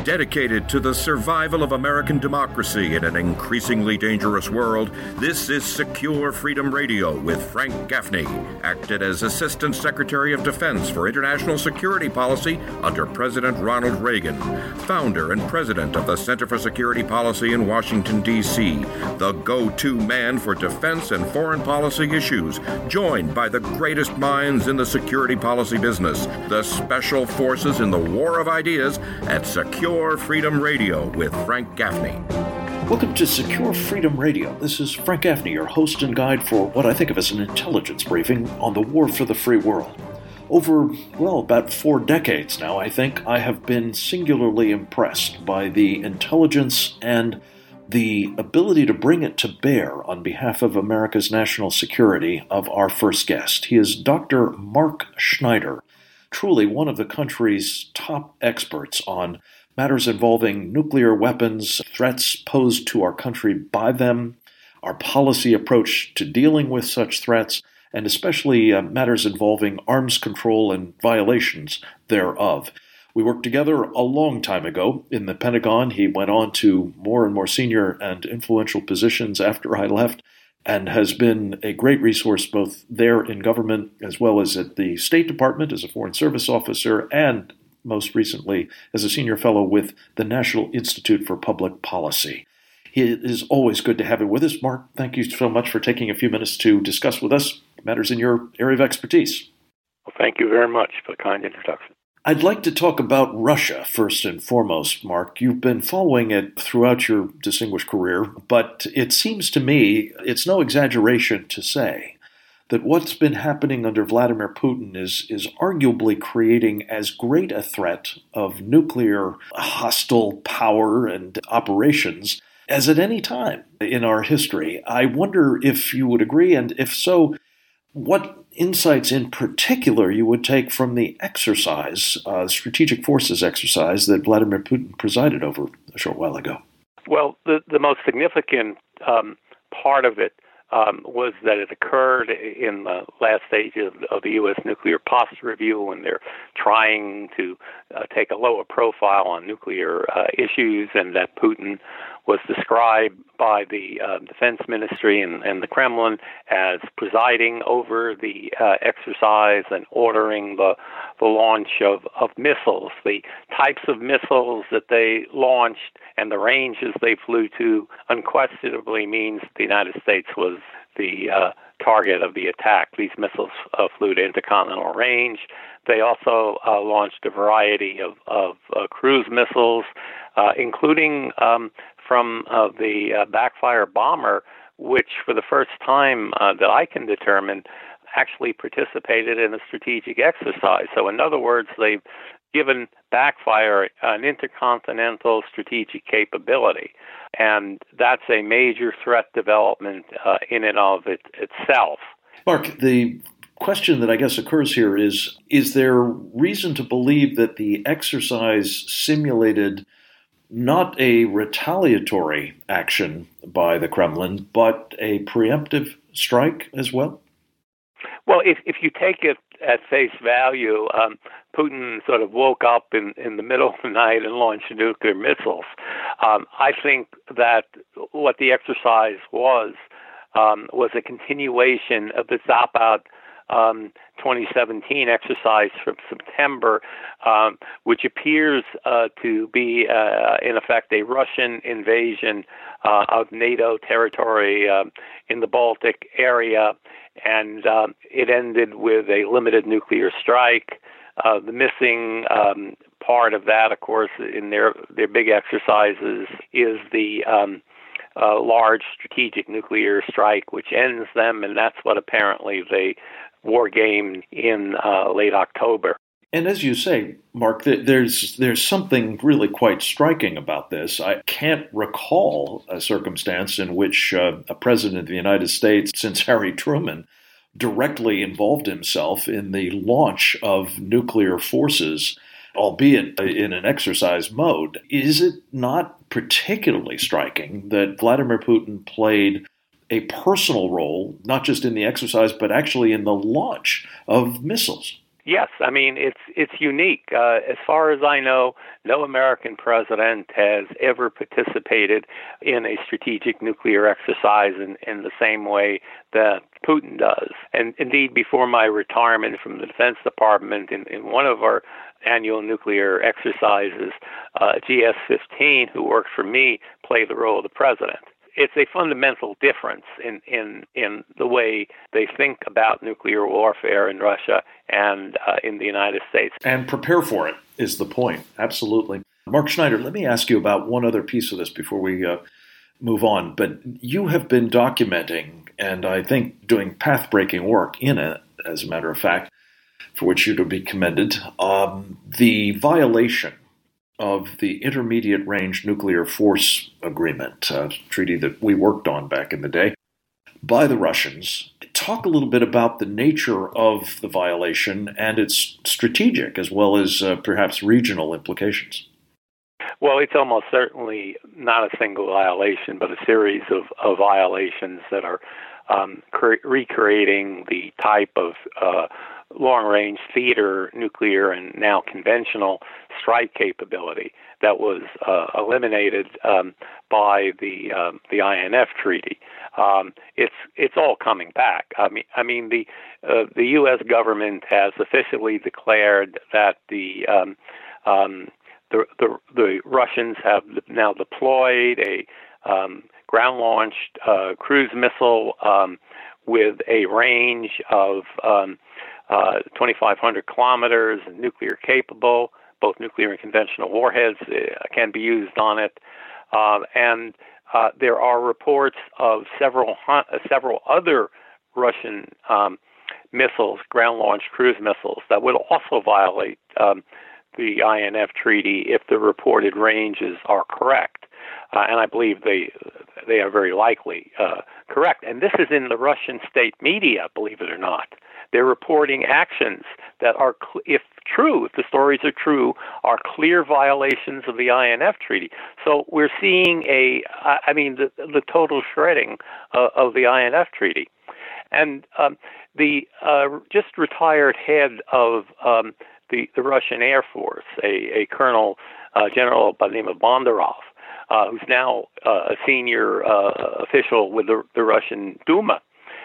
Dedicated to the survival of American democracy in an increasingly dangerous world, this is Secure Freedom Radio with Frank Gaffney, acted as Assistant Secretary of Defense for International Security Policy under President Ronald Reagan, founder and president of the Center for Security Policy in Washington, D.C., the go-to man for defense and foreign policy issues, joined by the greatest minds in the security policy business, the special forces in the war of ideas at Secure Freedom Radio with Frank Gaffney. Welcome to Secure Freedom Radio. This is Frank Gaffney, your host and guide for what I think of as an intelligence briefing on the war for the free world. Over, about 4 decades now, I think, I have been singularly impressed by the intelligence and the ability to bring it to bear on behalf of America's national security of our first guest. He is Dr. Mark Schneider, truly one of the country's top experts on matters involving nuclear weapons, threats posed to our country by them, our policy approach to dealing with such threats, and especially matters involving arms control and violations thereof. We worked together a long time ago in the Pentagon. He went on to more and more senior and influential positions after I left, and has been a great resource both there in government as well as at the State Department as a Foreign Service officer and most recently as a senior fellow with the National Institute for Public Policy. It is always good to have you with us. Mark, thank you so much for taking a few minutes to discuss with us matters in your area of expertise. Well, thank you very much for the kind introduction. I'd like to talk about Russia first and foremost, Mark. You've been following it throughout your distinguished career, but it seems to me it's no exaggeration to say that what's been happening under Vladimir Putin is arguably creating as great a threat of nuclear hostile power and operations as at any time in our history. I wonder if you would agree, and if so, what insights in particular you would take from the exercise, strategic forces exercise that Vladimir Putin presided over a short while ago. Well, the most significant part of it was that it occurred in the last stage of the U.S. nuclear posture review, when they're trying to take a lower profile on nuclear issues, and that Putin was described by the Defense Ministry and the Kremlin as presiding over the exercise and ordering the launch of missiles. The types of missiles that they launched and the ranges they flew to unquestionably means the United States was the target of the attack. These missiles flew to intercontinental range. They also launched a variety of cruise missiles, including from the backfire bomber, which for the first time that I can determine actually participated in a strategic exercise. So in other words, they've given backfire an intercontinental strategic capability. And that's a major threat development in and of itself. Mark, the question that I guess occurs here is there reason to believe that the exercise simulated not a retaliatory action by the Kremlin, but a preemptive strike as well? Well, if you take it at face value, Putin sort of woke up in the middle of the night and launched nuclear missiles. I think that what the exercise was a continuation of the Zapad 2017 exercise from September, which appears to be, in effect, a Russian invasion of NATO territory in the Baltic area, and it ended with a limited nuclear strike. The missing part of that, of course, in their big exercises is the large strategic nuclear strike, which ends them, and that's what apparently they war gamed in late October. And as you say, Mark, there's something really quite striking about this. I can't recall a circumstance in which a president of the United States, since Harry Truman, directly involved himself in the launch of nuclear forces, albeit in an exercise mode. Is it not particularly striking that Vladimir Putin played a personal role, not just in the exercise, but actually in the launch of missiles? Yes, I mean it's unique. As far as I know, no American president has ever participated in a strategic nuclear exercise in the same way that Putin does. And indeed, before my retirement from the Defense Department, in one of our annual nuclear exercises, GS-15, who worked for me, played the role of the president. It's a fundamental difference in the way they think about nuclear warfare in Russia and in the United States. And prepare for it is the point. Absolutely. Mark Schneider, let me ask you about one other piece of this before we move on. But you have been documenting, and I think doing path-breaking work in it, as a matter of fact, for which you're to be commended, the violation of the Intermediate Range Nuclear Force Agreement, a treaty that we worked on back in the day, by the Russians. Talk a little bit about the nature of the violation and its strategic as well as perhaps regional implications. Well, it's almost certainly not a single violation, but a series of violations that are recreating the type of long-range theater, nuclear, and now conventional strike capability that was eliminated by the INF Treaty. It's all coming back. I mean the U.S. government has officially declared that the Russians have now deployed a ground-launched cruise missile with a range of 2,500 kilometers, nuclear capable. Both nuclear and conventional warheads can be used on it, and there are reports of several other Russian missiles, ground-launched cruise missiles, that would also violate the INF Treaty if the reported ranges are correct. And I believe they are very likely correct. And this is in the Russian state media, believe it or not. They're reporting actions that are, if the stories are true, are clear violations of the INF Treaty. So we're seeing the total shredding of the INF Treaty. And the just retired head of the Russian Air Force, a colonel, general by the name of Bondarov, who's now a senior official with the Russian Duma,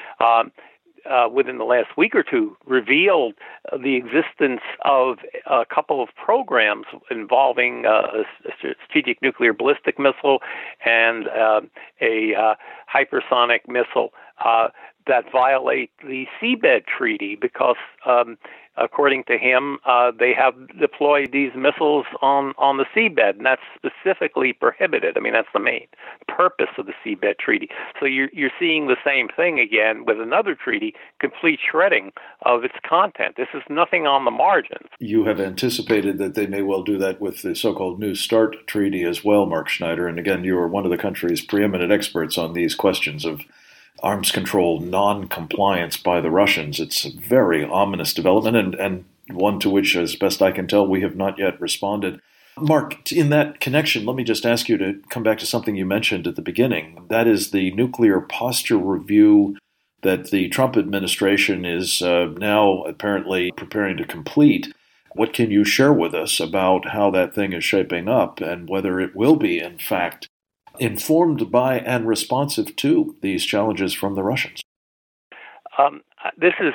within the last week or two, revealed the existence of a couple of programs involving a strategic nuclear ballistic missile and a hypersonic missile that violate the Seabed Treaty because, according to him, they have deployed these missiles on the seabed, and that's specifically prohibited. I mean, that's the main purpose of the Seabed Treaty. So you're seeing the same thing again with another treaty, complete shredding of its content. This is nothing on the margins. You have anticipated that they may well do that with the so-called New START treaty as well, Mark Schneider. And again, you are one of the country's preeminent experts on these questions of arms control non-compliance by the Russians. It's a very ominous development and one to which, as best I can tell, we have not yet responded. Mark, in that connection, let me just ask you to come back to something you mentioned at the beginning. That is the nuclear posture review that the Trump administration is now apparently preparing to complete. What can you share with us about how that thing is shaping up and whether it will be, in fact, informed by and responsive to these challenges from the Russians? This is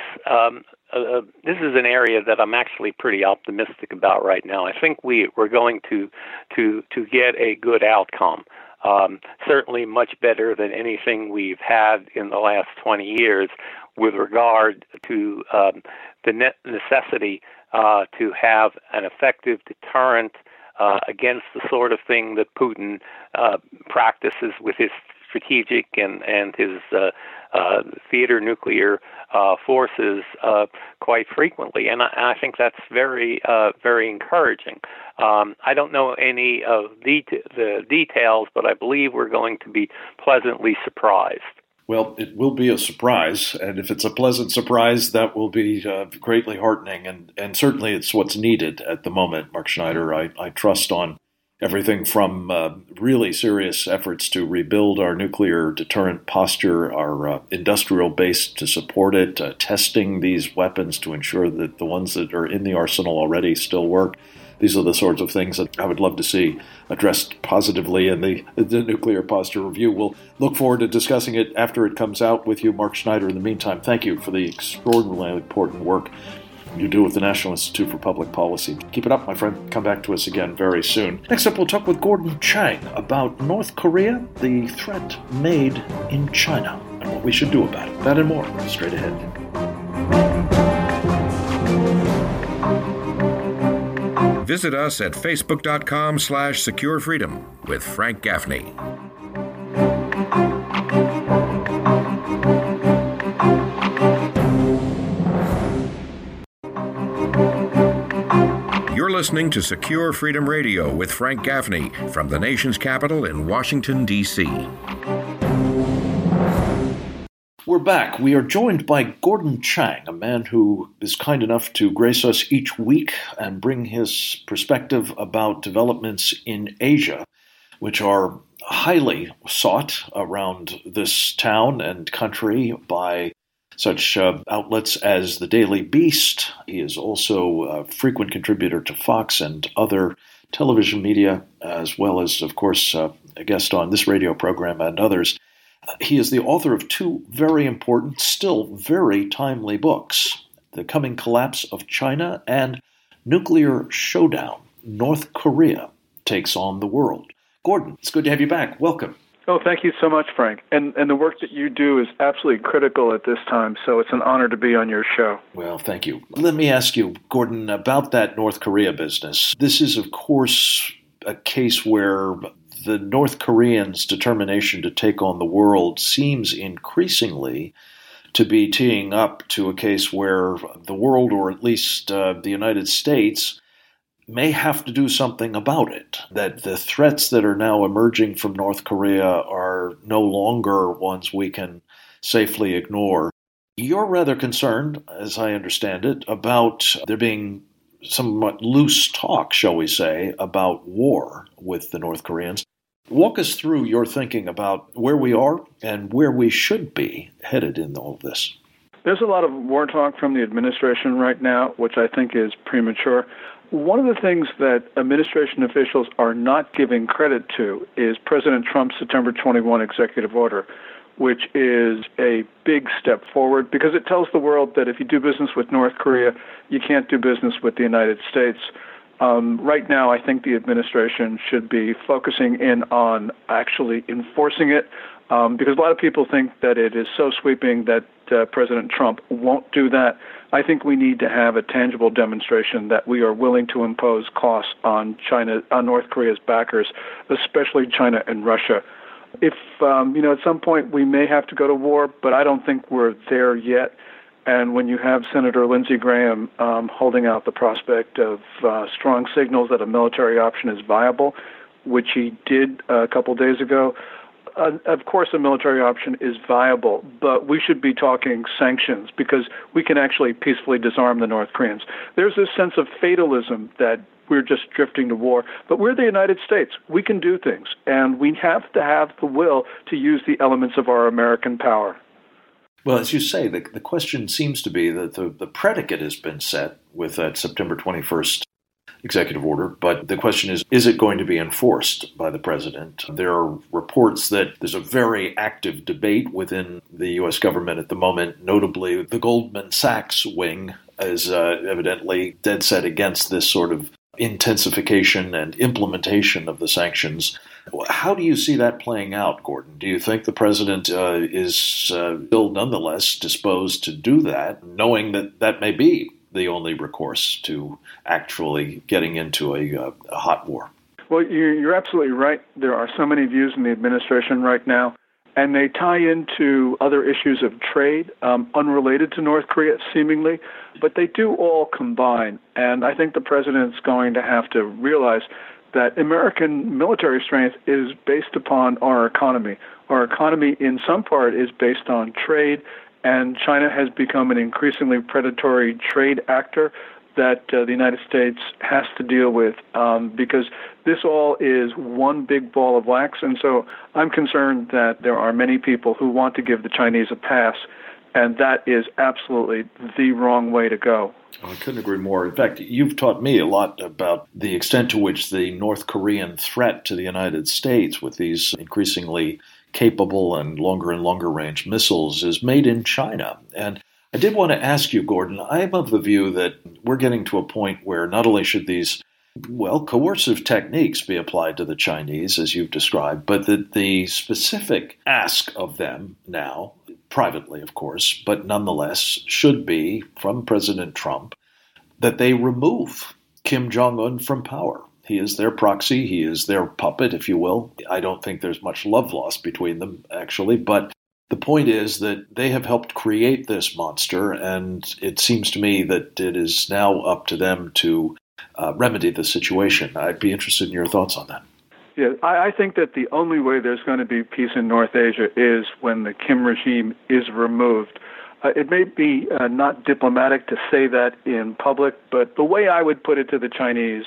an area that I'm actually pretty optimistic about right now. I think we're going to get a good outcome. Certainly much better than anything we've had in the last 20 years with regard to the necessity to have an effective deterrent against the sort of thing that Putin practices with his strategic and his theater nuclear forces quite frequently. And I think that's very, very encouraging. I don't know any of the details, but I believe we're going to be pleasantly surprised. Well, it will be a surprise, and if it's a pleasant surprise, that will be greatly heartening, and certainly it's what's needed at the moment, Mark Schneider. I trust on Everything from really serious efforts to rebuild our nuclear deterrent posture, our industrial base to support it, testing these weapons to ensure that the ones that are in the arsenal already still work. These are the sorts of things that I would love to see addressed positively in the Nuclear Posture Review. We'll look forward to discussing it after it comes out with you, Mark Schneider. In the meantime, thank you for the extraordinarily important work you do with the National Institute for Public Policy. Keep it up, my friend. Come back to us again very soon. Next up, we'll talk with Gordon Chang about North Korea, the threat made in China, and what we should do about it. That and more, straight ahead. Visit us at facebook.com/securefreedom with Frank Gaffney. You're listening to Secure Freedom Radio with Frank Gaffney from the nation's capital in Washington, D.C. We're back. We are joined by Gordon Chang, a man who is kind enough to grace us each week and bring his perspective about developments in Asia, which are highly sought around this town and country by such outlets as the Daily Beast. He is also a frequent contributor to Fox and other television media, as well as, of course, a guest on this radio program and others. He is the author of two very important, still very timely books, The Coming Collapse of China and Nuclear Showdown, North Korea Takes on the World. Gordon, it's good to have you back. Welcome. Oh, thank you so much, Frank. And the work that you do is absolutely critical at this time, so it's an honor to be on your show. Well, thank you. Let me ask you, Gordon, about that North Korea business. This is, of course, a case where the North Koreans' determination to take on the world seems increasingly to be teeing up to a case where the world, or at least the United States, may have to do something about it, that the threats that are now emerging from North Korea are no longer ones we can safely ignore. You're rather concerned, as I understand it, about there being somewhat loose talk, shall we say, about war with the North Koreans. Walk us through your thinking about where we are and where we should be headed in all of this. There's a lot of war talk from the administration right now, which I think is premature. One of the things that administration officials are not giving credit to is President Trump's September 21 executive order, which is a big step forward because it tells the world that if you do business with North Korea, you can't do business with the United States. Right now, I think the administration should be focusing in on actually enforcing it because a lot of people think that it is so sweeping that President Trump won't do that. I think we need to have a tangible demonstration that we are willing to impose costs on North Korea's backers, especially China and Russia. If, at some point we may have to go to war, but I don't think we're there yet. And when you have Senator Lindsey Graham holding out the prospect of strong signals that a military option is viable, which he did a couple days ago, of course a military option is viable, but we should be talking sanctions because we can actually peacefully disarm the North Koreans. There's this sense of fatalism that we're just drifting to war, but we're the United States. We can do things, and we have to have the will to use the elements of our American power. Well, as you say, the question seems to be that the predicate has been set with that September 21st executive order, but the question is it going to be enforced by the president? There are reports that there's a very active debate within the U.S. government at the moment, notably the Goldman Sachs wing is evidently dead set against this sort of intensification and implementation of the sanctions. How do you see that playing out, Gordon? Do you think the president is still nonetheless disposed to do that, knowing that that may be the only recourse to actually getting into a hot war? Well, you're absolutely right. There are so many views in the administration right now, and they tie into other issues of trade, unrelated to North Korea, seemingly, but they do all combine. And I think the president's going to have to realize that American military strength is based upon our economy. Our economy, in some part, is based on trade, and China has become an increasingly predatory trade actor. that the United States has to deal with because this all is one big ball of wax. And so I'm concerned that there are many people who want to give the Chinese a pass, and that is absolutely the wrong way to go. I couldn't agree more. In fact, you've taught me a lot about the extent to which the North Korean threat to the United States with these increasingly capable and longer range missiles is made in China. And I did want to ask you, Gordon, I'm of the view that we're getting to a point where not only should these, coercive techniques be applied to the Chinese, as you've described, but that the specific ask of them now, privately of course, but nonetheless should be from President Trump, that they remove Kim Jong-un from power. He is their proxy. He is their puppet, if you will. I don't think there's much love lost between them, actually, but the point is that they have helped create this monster, and it seems to me that it is now up to them to remedy the situation. I'd be interested in your thoughts on that. Yeah, I think that the only way there's going to be peace in North Asia is when the Kim regime is removed. It may be not diplomatic to say that in public, but the way I would put it to the Chinese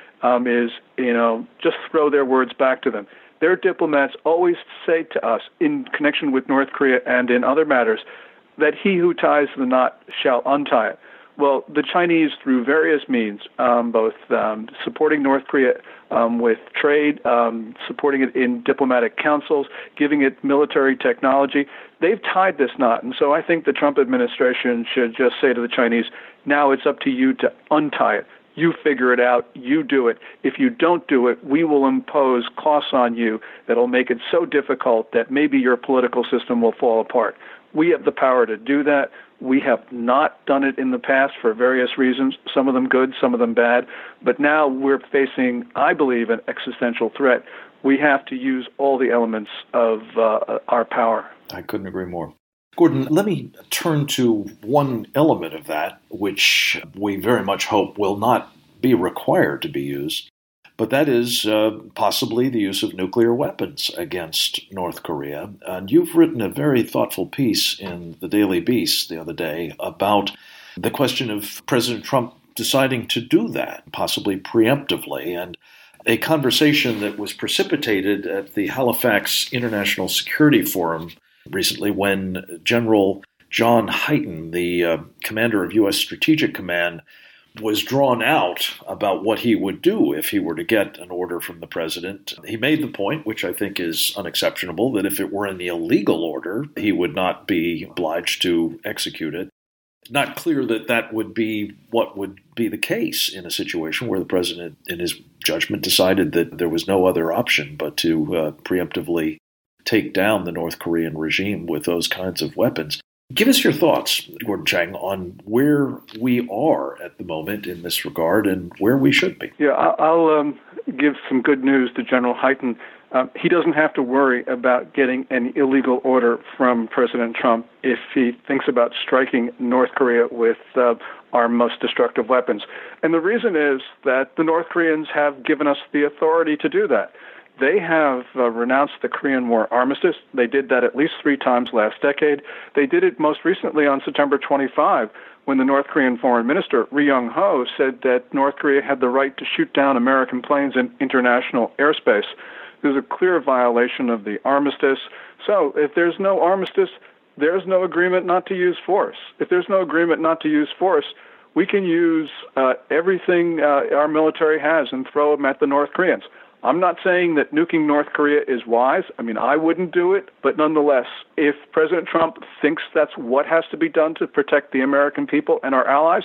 is, just throw their words back to them. Their diplomats always say to us, in connection with North Korea and in other matters, that he who ties the knot shall untie it. Well, the Chinese, through various means, both supporting North Korea with trade, supporting it in diplomatic councils, giving it military technology, they've tied this knot. And so I think the Trump administration should just say to the Chinese, now it's up to you to untie it. You figure it out. You do it. If you don't do it, we will impose costs on you that'll make it so difficult that maybe your political system will fall apart. We have the power to do that. We have not done it in the past for various reasons, some of them good, some of them bad. But now we're facing, I believe, an existential threat. We have to use all the elements of our power. I couldn't agree more. Gordon, let me turn to one element of that, which we very much hope will not be required to be used, but that is possibly the use of nuclear weapons against North Korea. And you've written a very thoughtful piece in the Daily Beast the other day about the question of President Trump deciding to do that, possibly preemptively, and a conversation that was precipitated at the Halifax International Security Forum recently when General John Hyten, the commander of U.S. Strategic Command, was drawn out about what he would do if he were to get an order from the president. He made the point, which I think is unexceptionable, that if it were an illegal order, he would not be obliged to execute it. Not clear that that would be what would be the case in a situation where the president, in his judgment, decided that there was no other option but to preemptively take down the North Korean regime with those kinds of weapons. Give us your thoughts, Gordon Chang, on where we are at the moment in this regard and where we should be. Yeah, I'll give some good news to General Hyten. He doesn't have to worry about getting an illegal order from President Trump if he thinks about striking North Korea with our most destructive weapons. And the reason is that the North Koreans have given us the authority to do that. They have renounced the Korean War armistice. They did that at least 3 times last decade. They did it most recently on September 25, when the North Korean Foreign Minister, Ri Yong-ho, said that North Korea had the right to shoot down American planes in international airspace. There's a clear violation of the armistice. So if there's no armistice, there's no agreement not to use force. If there's no agreement not to use force, we can use everything our military has and throw them at the North Koreans. I'm not saying that nuking North Korea is wise. I mean, I wouldn't do it. But nonetheless, if President Trump thinks that's what has to be done to protect the American people and our allies,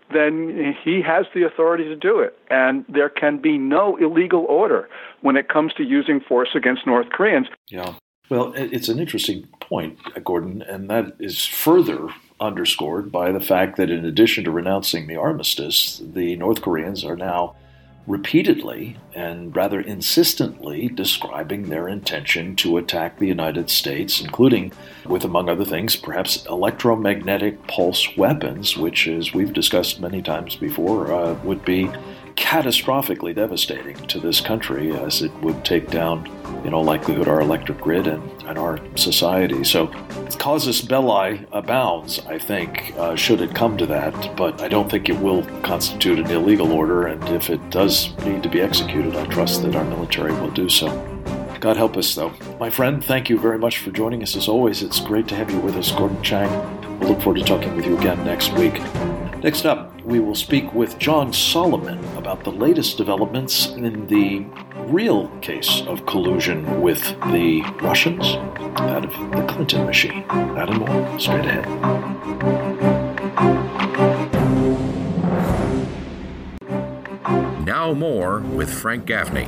then he has the authority to do it. And there can be no illegal order when it comes to using force against North Koreans. Yeah. Well, it's an interesting point, Gordon, and that is further underscored by the fact that in addition to renouncing the armistice, the North Koreans are now repeatedly and rather insistently describing their intention to attack the United States, including with, among other things, perhaps electromagnetic pulse weapons, which, as we've discussed many times before, would be catastrophically devastating to this country, as it would take down in all likelihood, our electric grid and our society. So casus belli abounds, I think, should it come to that, but I don't think it will constitute an illegal order, and if it does need to be executed, I trust that our military will do so. God help us, though. My friend, thank you very much for joining us as always. It's great to have you with us, Gordon Chang. We'll look forward to talking with you again next week. Next up, we will speak with John Solomon about the latest developments in the real case of collusion with the Russians, that of the Clinton machine. That and more, straight ahead. Now more with Frank Gaffney.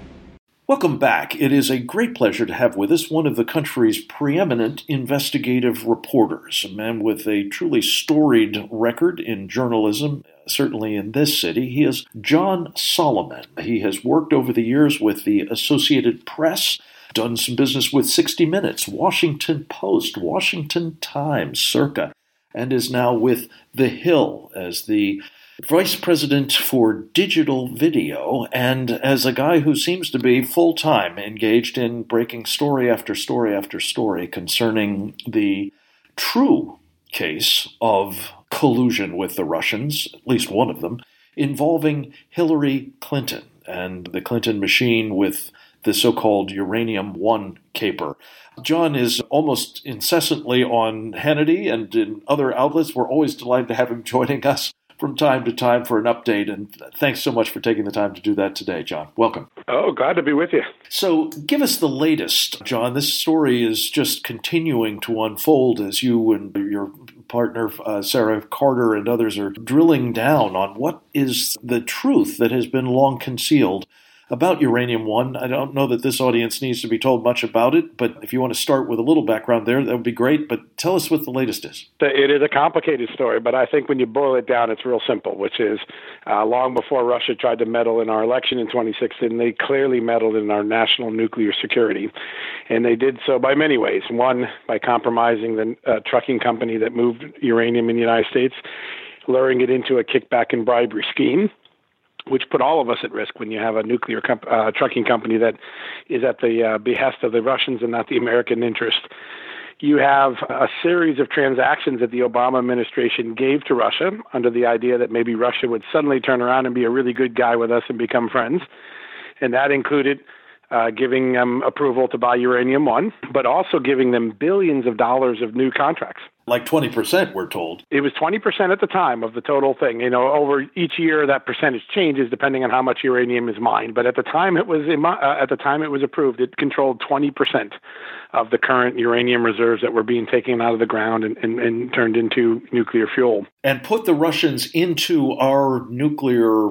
Welcome back. It is a great pleasure to have with us one of the country's preeminent investigative reporters, a man with a truly storied record in journalism, certainly in this city. He is John Solomon. He has worked over the years with the Associated Press, done some business with 60 Minutes, Washington Post, Washington Times, Circa, and is now with The Hill as the Vice President for Digital Video, and as a guy who seems to be full-time engaged in breaking story after story after story concerning the true case of collusion with the Russians, at least one of them, involving Hillary Clinton and the Clinton machine with the so-called Uranium-1 caper. John is almost incessantly on Hannity and in other outlets. We're always delighted to have him joining us from time to time for an update, and thanks so much for taking the time to do that today, John. Welcome. Oh, glad to be with you. So give us the latest, John. This story is just continuing to unfold as you and your partner, Sarah Carter, and others are drilling down on what is the truth that has been long concealed about Uranium-1. I don't know that this audience needs to be told much about it, but if you want to start with a little background there, that would be great. But tell us what the latest is. It is a complicated story, but I think when you boil it down, it's real simple, which is long before Russia tried to meddle in our election in 2016, they clearly meddled in our national nuclear security. And they did so by many ways. One, by compromising the trucking company that moved uranium in the United States, luring it into a kickback and bribery scheme, which put all of us at risk when you have a nuclear trucking company that is at the behest of the Russians and not the American interest. You have a series of transactions that the Obama administration gave to Russia under the idea that maybe Russia would suddenly turn around and be a really good guy with us and become friends. And that included giving them approval to buy Uranium-1, but also giving them billions of dollars of new contracts. Like 20%, we're told. It was 20% at the time of the total thing. You know, over each year, that percentage changes depending on how much uranium is mined. But at the time it was approved, it controlled 20% of the current uranium reserves that were being taken out of the ground and turned into nuclear fuel. And put the Russians into our nuclear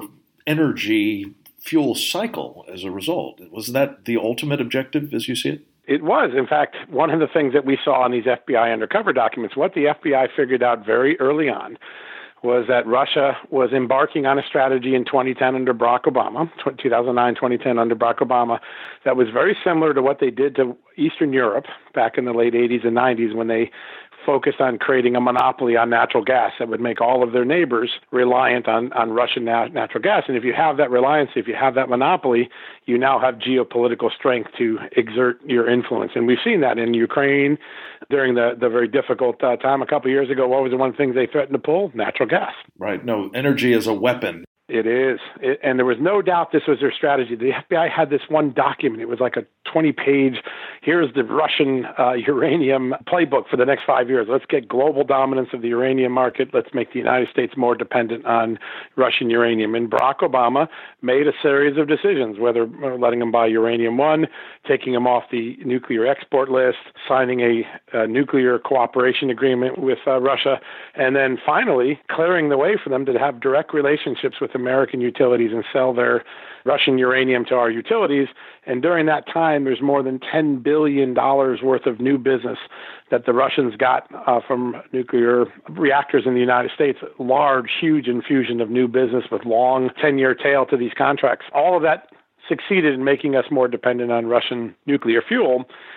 energy fuel cycle as a result. Was that the ultimate objective as you see it? It was. In fact, one of the things that we saw in these FBI undercover documents, what the FBI figured out very early on was that Russia was embarking on a strategy in 2010 under Barack Obama, 2009, 2010 under Barack Obama, that was very similar to what they did to Eastern Europe back in the late 80s and 90s when they focused on creating a monopoly on natural gas that would make all of their neighbors reliant on Russian natural gas. And if you have that reliance, if you have that monopoly, you now have geopolitical strength to exert your influence. And we've seen that in Ukraine during the very difficult time a couple of years ago. What was the one thing they threatened to pull? Natural gas. Right. No, energy as a weapon. It is. And there was no doubt this was their strategy. The FBI had this one document. It was like a 20-page, here's the Russian uranium playbook for the next 5 years. Let's get global dominance of the uranium market. Let's make the United States more dependent on Russian uranium. And Barack Obama made a series of decisions, whether letting them buy Uranium-1, taking them off the nuclear export list, signing a nuclear cooperation agreement with Russia, and then finally clearing the way for them to have direct relationships with American utilities and sell their Russian uranium to our utilities. And during that time, there's more than $10 billion worth of new business that the Russians got from nuclear reactors in the United States, large, huge infusion of new business with long 10-year tail to these contracts. All of that succeeded in making us more dependent on Russian nuclear fuel.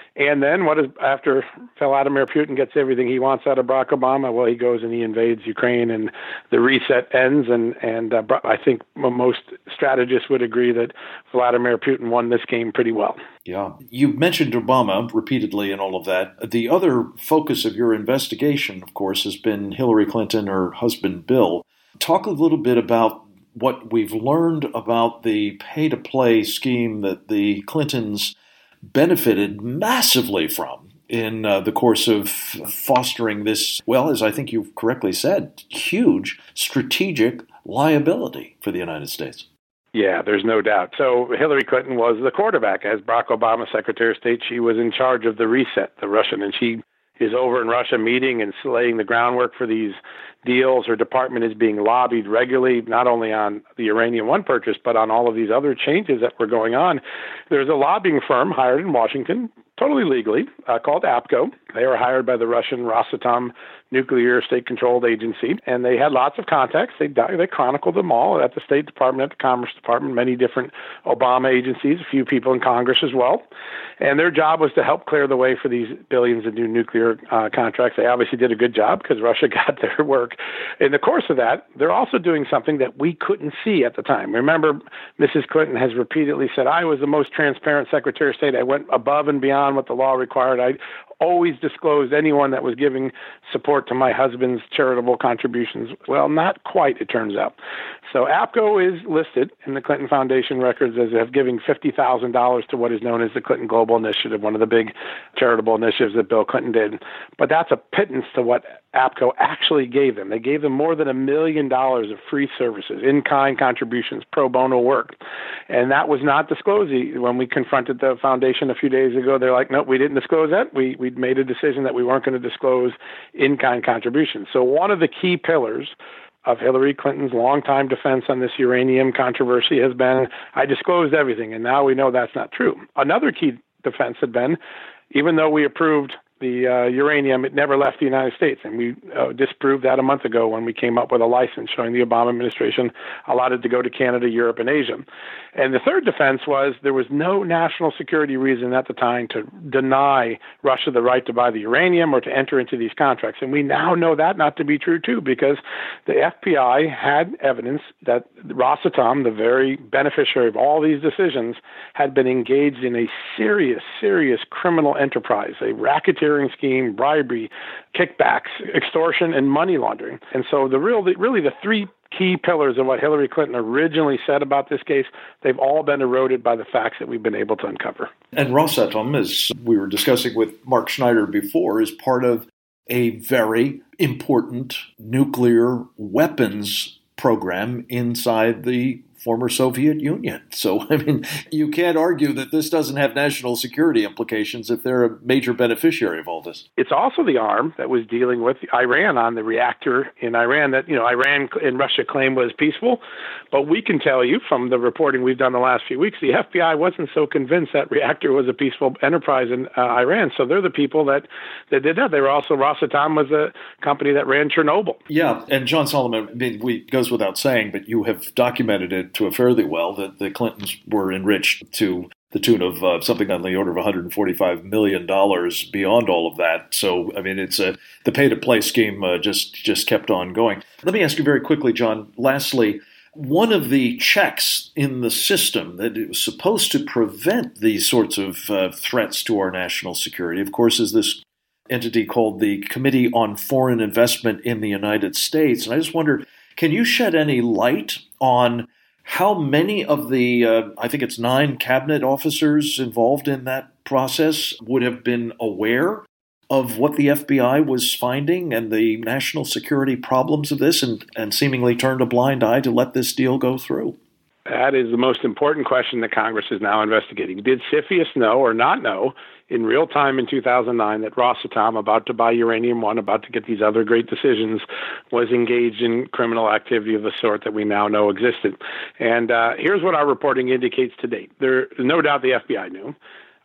And then after Vladimir Putin gets everything he wants out of Barack Obama? Well, he goes and he invades Ukraine, and the reset ends. And I think most strategists would agree that Vladimir Putin won this game pretty well. Yeah. You mentioned Obama repeatedly and all of that. The other focus of your investigation, of course, has been Hillary Clinton, her husband, Bill. Talk a little bit about what we've learned about the pay-to-play scheme that the Clintons benefited massively from in the course of fostering this, well, as I think you've correctly said, huge strategic liability for the United States. Yeah, there's no doubt. So Hillary Clinton was the quarterback. As Barack Obama, Secretary of State, she was in charge of the reset, the Russian, and she is over in Russia meeting and laying the groundwork for these deals. Her department is being lobbied regularly, not only on the Uranium One purchase, but on all of these other changes that were going on. There's a lobbying firm hired in Washington, totally legally, called APCO. They were hired by the Russian Rosatom nuclear state-controlled agency, and they had lots of contacts. They chronicled them all at the State Department, at the Commerce Department, many different Obama agencies, a few people in Congress as well. And their job was to help clear the way for these billions of new nuclear contracts. They obviously did a good job because Russia got their work. In the course of that, they're also doing something that we couldn't see at the time. Remember, Mrs. Clinton has repeatedly said, I was the most transparent Secretary of State. I went above and beyond what the law required. I always disclosed anyone that was giving support to my husband's charitable contributions. Well, not quite, it turns out. So APCO is listed in the Clinton Foundation records as have giving $50,000 to what is known as the Clinton Global Initiative, one of the big charitable initiatives that Bill Clinton did. But that's a pittance to what APCO actually gave them. They gave them more than $1 million of free services, in-kind contributions, pro bono work. And that was not disclosed. When we confronted the foundation a few days ago, they're like, no, we didn't disclose that. We'd made a decision that we weren't going to disclose in-kind contributions. So one of the key pillars of Hillary Clinton's longtime defense on this uranium controversy has been, I disclosed everything, and now we know that's not true. Another key defense had been, even though we approved the uranium, it never left the United States. And we disproved that a month ago when we came up with a license showing the Obama administration allowed it to go to Canada, Europe, and Asia. And the third defense was there was no national security reason at the time to deny Russia the right to buy the uranium or to enter into these contracts. And we now know that not to be true, too, because the FBI had evidence that Rosatom, the very beneficiary of all these decisions, had been engaged in a serious, serious criminal enterprise, a racketeering scheme, bribery, kickbacks, extortion, and money laundering. And so really the three key pillars of what Hillary Clinton originally said about this case, they've all been eroded by the facts that we've been able to uncover. And Rosatom, as we were discussing with Mark Schneider before, is part of a very important nuclear weapons program inside the former Soviet Union. So, I mean, you can't argue that this doesn't have national security implications if they're a major beneficiary of all this. It's also the arm that was dealing with Iran on the reactor in Iran that, Iran and Russia claim was peaceful. But we can tell you from the reporting we've done the last few weeks, the FBI wasn't so convinced that reactor was a peaceful enterprise in Iran. So they're the people that did that. They were also, Rosatom was a company that ran Chernobyl. Yeah, and John Solomon, goes without saying, but you have documented it to a fairly well that the Clintons were enriched to the tune of something on the order of $145 million beyond all of that. So, I mean, it's the pay-to-play scheme just kept on going. Let me ask you very quickly, John, lastly, one of the checks in the system that it was supposed to prevent these sorts of threats to our national security, of course, is this entity called the Committee on Foreign Investment in the United States. And I just wonder, can you shed any light on how many of the, I think it's 9 cabinet officers involved in that process would have been aware of what the FBI was finding and the national security problems of this and seemingly turned a blind eye to let this deal go through? That is the most important question that Congress is now investigating. Did CFIUS know or not know in real time in 2009 that Rosatom, about to buy Uranium One, about to get these other great decisions, was engaged in criminal activity of the sort that we now know existed? And here's what our reporting indicates to date. There's no doubt the FBI knew.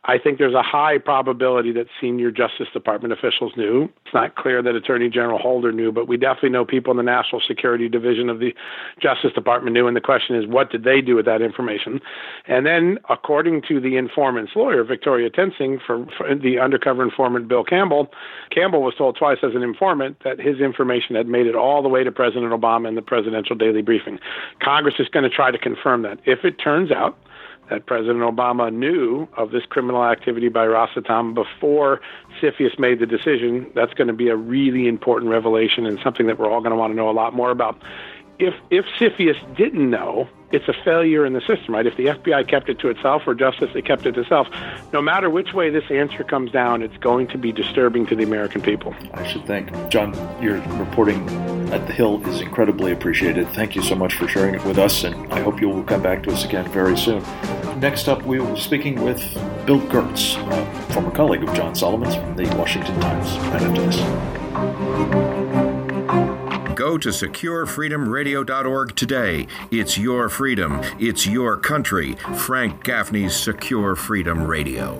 I think there's a high probability that senior Justice Department officials knew. It's not clear that Attorney General Holder knew, but we definitely know people in the National Security Division of the Justice Department knew. And the question is, what did they do with that information? And then, according to the informant's lawyer, Victoria Tensing, for the undercover informant Bill Campbell, Campbell was told twice as an informant that his information had made it all the way to President Obama in the presidential daily briefing. Congress is going to try to confirm that. If it turns out that President Obama knew of this criminal activity by Rosatom before CFIUS made the decision, that's going to be a really important revelation and something that we're all going to want to know a lot more about. If CFIUS didn't know, it's a failure in the system, right? If the FBI kept it to itself or Justice, they kept it to itself, no matter which way this answer comes down, it's going to be disturbing to the American people. I should think. John, your reporting at the Hill is incredibly appreciated. Thank you so much for sharing it with us, and I hope you'll come back to us again very soon. Next up, we will be speaking with Bill Gertz, a former colleague of John Solomon's from the Washington Times. Right after this. Go to SecureFreedomRadio.org today. It's your freedom. It's your country. Frank Gaffney's Secure Freedom Radio.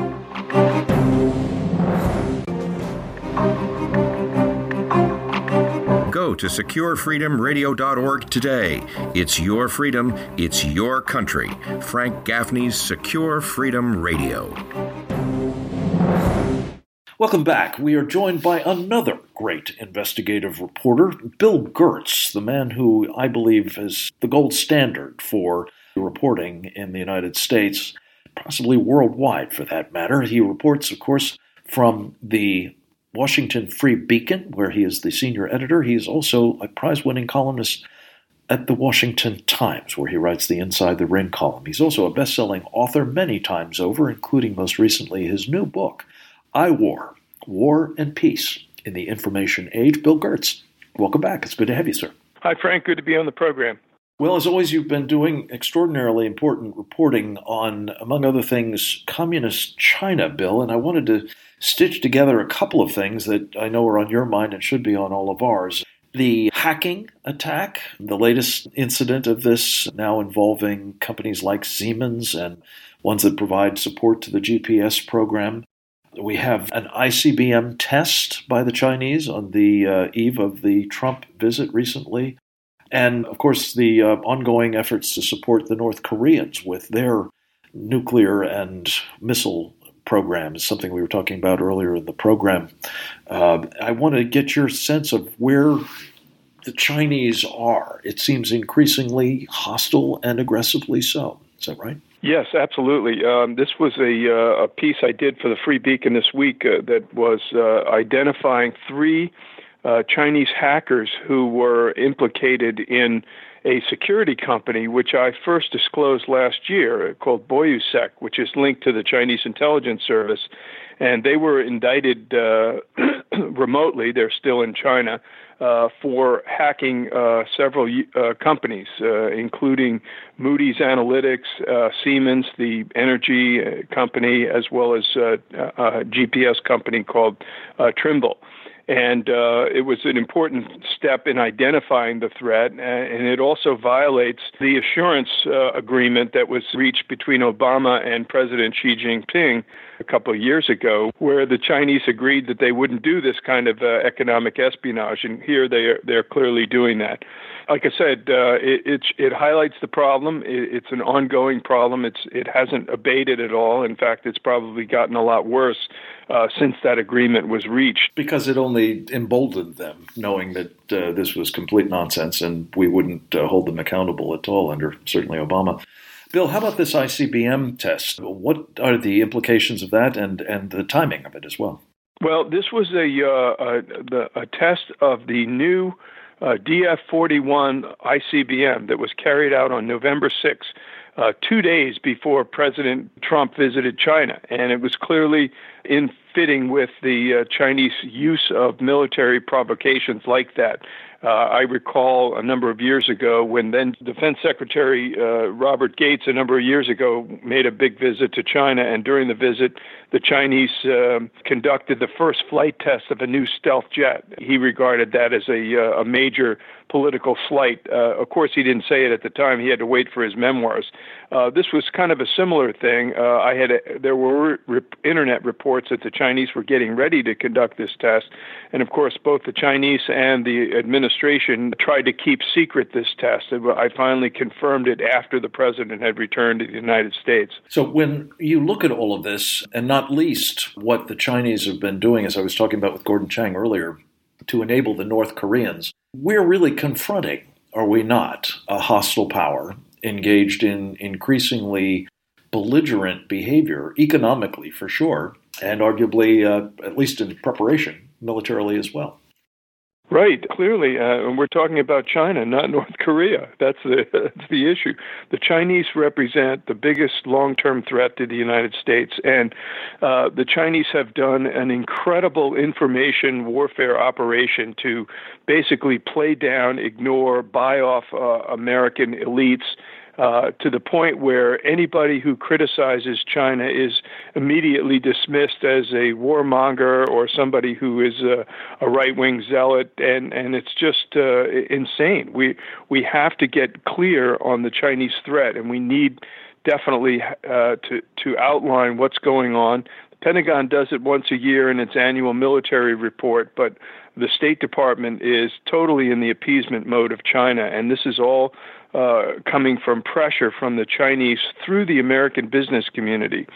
Go to SecureFreedomRadio.org today. It's your freedom. It's your country. Frank Gaffney's Secure Freedom Radio. Welcome back. We are joined by another great investigative reporter, Bill Gertz, the man who I believe is the gold standard for reporting in the United States, possibly worldwide for that matter. He reports, of course, from the Washington Free Beacon, where he is the senior editor. He is also a prize-winning columnist at the Washington Times, where he writes the Inside the Ring column. He's also a best-selling author many times over, including most recently his new book, iWar, War and Peace in the Information Age. Bill Gertz, welcome back. It's good to have you, sir. Hi, Frank. Good to be on the program. Well, as always, you've been doing extraordinarily important reporting on, among other things, communist China, Bill, and I wanted to stitch together a couple of things that I know are on your mind and should be on all of ours. The hacking attack, the latest incident of this now involving companies like Siemens and ones that provide support to the GPS program. We have an ICBM test by the Chinese on the eve of the Trump visit recently. And, of course, the ongoing efforts to support the North Koreans with their nuclear and missile programs, something we were talking about earlier in the program. I want to get your sense of where the Chinese are. It seems increasingly hostile and aggressively so. Is that right? Yes, absolutely. This was a piece I did for the Free Beacon this week that was identifying three Chinese hackers who were implicated in a security company, which I first disclosed last year, called Boyusec, which is linked to the Chinese intelligence service. And they were indicted remotely, they're still in China, for hacking several companies, including Moody's Analytics, Siemens, the energy company, as well as a GPS company called Trimble. And it was an important step in identifying the threat, and it also violates the assurance agreement that was reached between Obama and President Xi Jinping a couple of years ago, where the Chinese agreed that they wouldn't do this kind of economic espionage, and here they're clearly doing that. Like I said, it highlights the problem. It's an ongoing problem. It hasn't abated at all. In fact, it's probably gotten a lot worse since that agreement was reached. Because it only emboldened them, knowing that this was complete nonsense and we wouldn't hold them accountable at all under certainly Obama. Bill, how about this ICBM test? What are the implications of that and the timing of it as well? Well, this was a test of the new DF-41 ICBM that was carried out on November 6th, 2 days before President Trump visited China. And it was clearly in fitting with the Chinese use of military provocations like that, I recall a number of years ago when then Defense Secretary Robert Gates a number of years ago made a big visit to China, and during the visit, the Chinese conducted the first flight test of a new stealth jet. He regarded that as a major political slight. Of course, he didn't say it at the time. He had to wait for his memoirs. This was kind of a similar thing. There were internet reports that the Chinese were getting ready to conduct this test, and of course, both the Chinese and the administration tried to keep secret this test. I finally confirmed it after the president had returned to the United States. So when you look at all of this, and not least what the Chinese have been doing, as I was talking about with Gordon Chang earlier, to enable the North Koreans, we're really confronting, are we not, a hostile power engaged in increasingly belligerent behavior, economically for sure, and arguably, at least in preparation, militarily as well. Right, clearly, and we're talking about China, not North Korea. That's the issue. The Chinese represent the biggest long-term threat to the United States, and the Chinese have done an incredible information warfare operation to basically play down, ignore, buy off American elites, to the point where anybody who criticizes China is immediately dismissed as a warmonger or somebody who is a right-wing zealot, and it's just insane. We have to get clear on the Chinese threat, and we need definitely to outline what's going on. The Pentagon does it once a year in its annual military report, but the State Department is totally in the appeasement mode of China, and this is all coming from pressure from the Chinese through the American business community.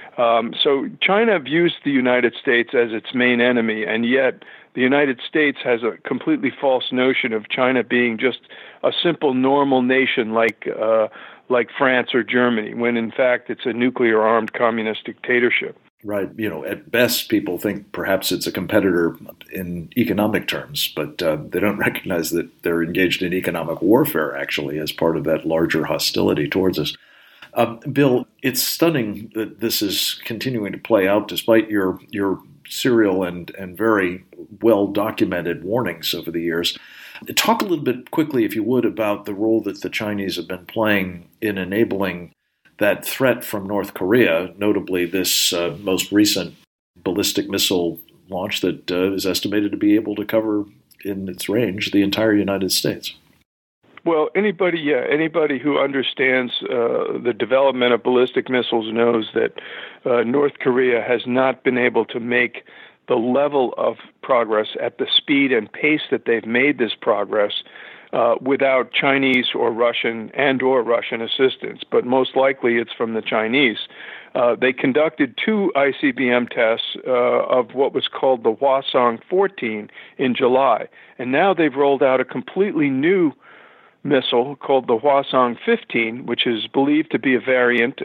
So China views the United States as its main enemy, and yet the United States has a completely false notion of China being just a simple, normal nation like France or Germany, when in fact it's a nuclear-armed communist dictatorship. Right. At best, people think perhaps it's a competitor in economic terms, but they don't recognize that they're engaged in economic warfare, actually, as part of that larger hostility towards us. Bill, it's stunning that this is continuing to play out despite your serial and very well-documented warnings over the years. Talk a little bit quickly, if you would, about the role that the Chinese have been playing in enabling that threat from North Korea, notably this most recent ballistic missile launch that is estimated to be able to cover in its range the entire United States. Well, anybody who understands the development of ballistic missiles knows that North Korea has not been able to make the level of progress at the speed and pace that they've made this progress without Chinese or Russian assistance, but most likely it's from the Chinese. They conducted 2 ICBM tests of what was called the Hwasong-14 in July, and now they've rolled out a completely new missile called the Hwasong-15, which is believed to be a variant.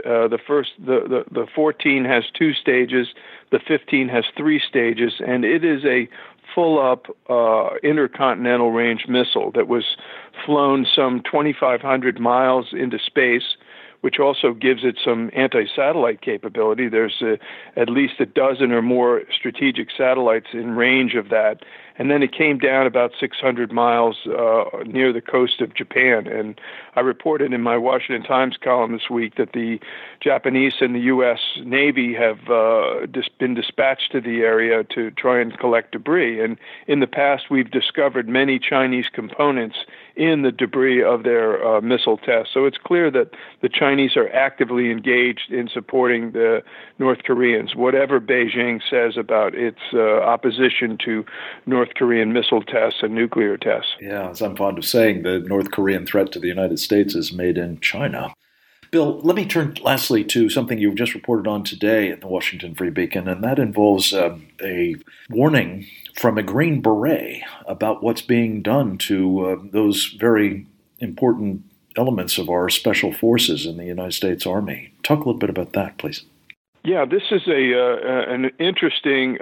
The 14 has 2 stages, the 15 has 3 stages, and it is a full-up intercontinental range missile that was flown some 2,500 miles into space, which also gives it some anti-satellite capability. There's at least a dozen or more strategic satellites in range of that. And then it came down about 600 miles near the coast of Japan. And I reported in my Washington Times column this week that the Japanese and the U.S. Navy have been dispatched to the area to try and collect debris. And in the past, we've discovered many Chinese components in the debris of their missile tests. So it's clear that the Chinese are actively engaged in supporting the North Koreans, whatever Beijing says about its opposition to North Korean missile tests and nuclear tests. Yeah, as I'm fond of saying, the North Korean threat to the United States is made in China. Bill, let me turn lastly to something you've just reported on today in the Washington Free Beacon, and that involves a warning from a Green Beret about what's being done to those very important elements of our special forces in the United States Army. Talk a little bit about that, please. Yeah, this is an interesting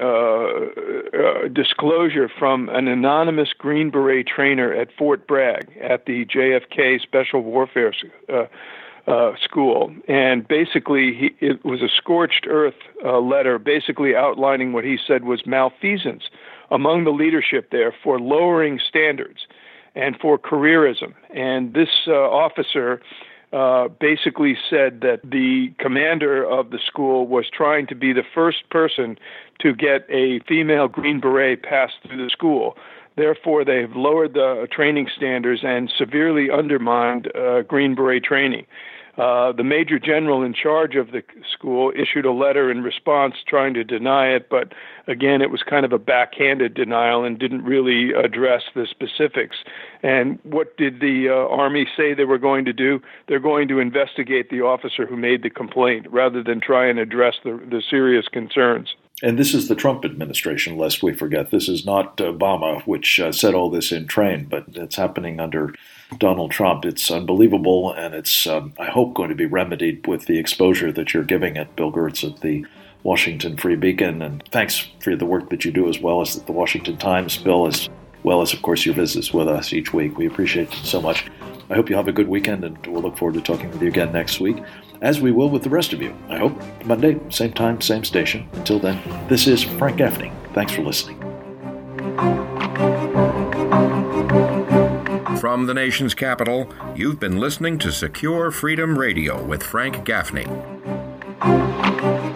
disclosure from an anonymous Green Beret trainer at Fort Bragg at the JFK Special Warfare School. And basically, it was a scorched earth letter basically outlining what he said was malfeasance among the leadership there for lowering standards. and for careerism. And this officer basically said that the commander of the school was trying to be the first person to get a female Green Beret passed through the school. Therefore, they've lowered the training standards and severely undermined Green Beret training. The Major General in charge of the school issued a letter in response trying to deny it, but again, it was kind of a backhanded denial and didn't really address the specifics. And what did the Army say they were going to do? They're going to investigate the officer who made the complaint rather than try and address the serious concerns. And this is the Trump administration, lest we forget. This is not Obama, which said all this in train, but it's happening under Donald Trump. It's unbelievable, and it's, I hope, going to be remedied with the exposure that you're giving it, Bill Gertz, at the Washington Free Beacon. And thanks for the work that you do, as well as the Washington Times, Bill, as well as, of course, your visits with us each week. We appreciate it so much. I hope you have a good weekend, and we'll look forward to talking with you again next week, as we will with the rest of you. I hope Monday, same time, same station. Until then, this is Frank Gaffney. Thanks for listening. From the nation's capital, you've been listening to Secure Freedom Radio with Frank Gaffney.